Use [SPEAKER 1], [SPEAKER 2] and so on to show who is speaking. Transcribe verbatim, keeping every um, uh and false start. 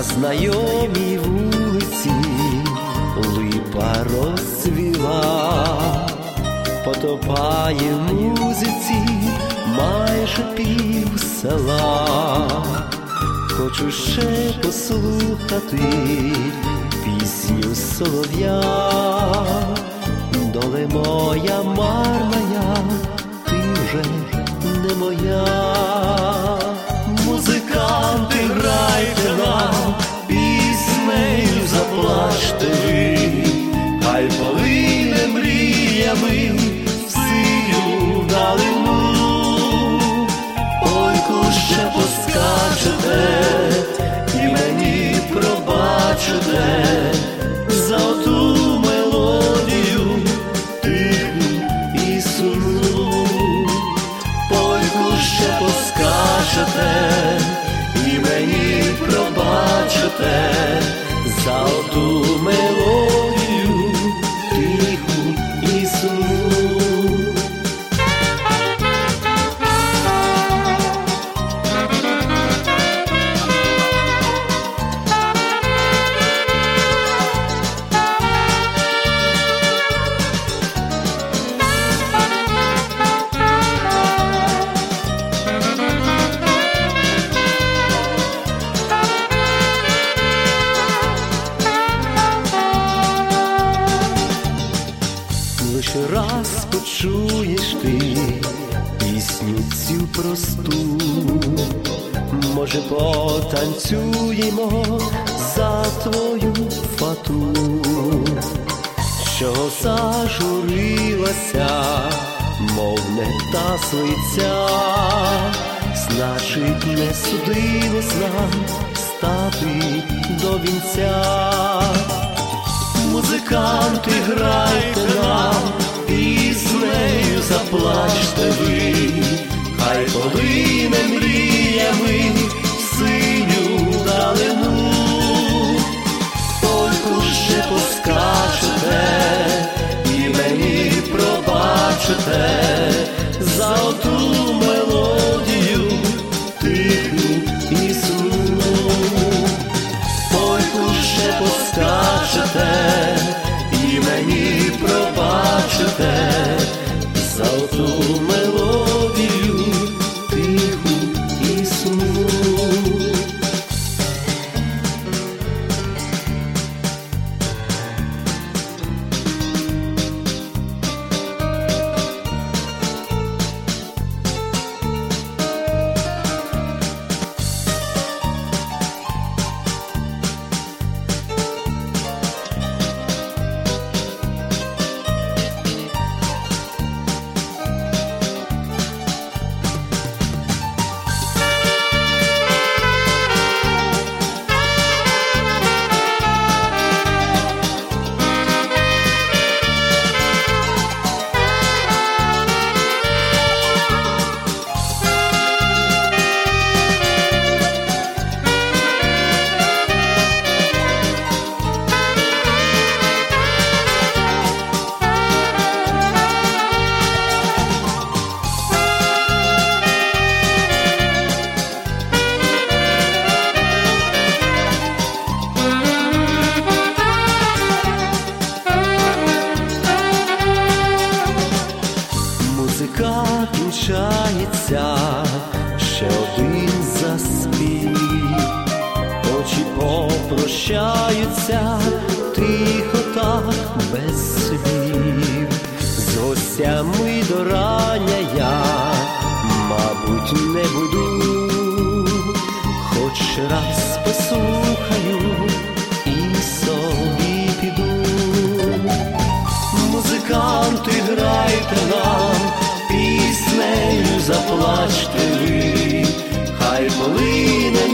[SPEAKER 1] знайомій вулиці липа розцвіла, потопає в музиці майже пів села. Хочу ще послухати пісню солов'я. Доле моя марная, ти вже не моя. Музиканти, грайте нам, піснею заплачте ви, хай полине мріями в синю далину. Польку ще поскачете і мені пробачите за оту мелодію тиху і сумну. Польку ще поскачете і мені пробачите за оту мелодію тиху і сумну. Лише раз почуєш ти пісню цю просту, може потанцюємо за твою фату. Чого зажурилася, мов не та свиця, значить не судилось нам стати до вінця. Музиканти, грайте нам, піснею заплачте ви, хай полине мріями в синю далину. Польку ще поскачете і мені пробачите за оту мелодію тиху і сумну. Польку ще поскачете і мені пробачите за оту мелодію тиху і сумну. Музика кінчається, ще один заспів, очі попрощаються, тихо так без слів. З гостями до рання я, мабуть, не буду, хоч раз послухаю і собі піду. Музиканти, грайте нам, піснею заплачте ви, хай полине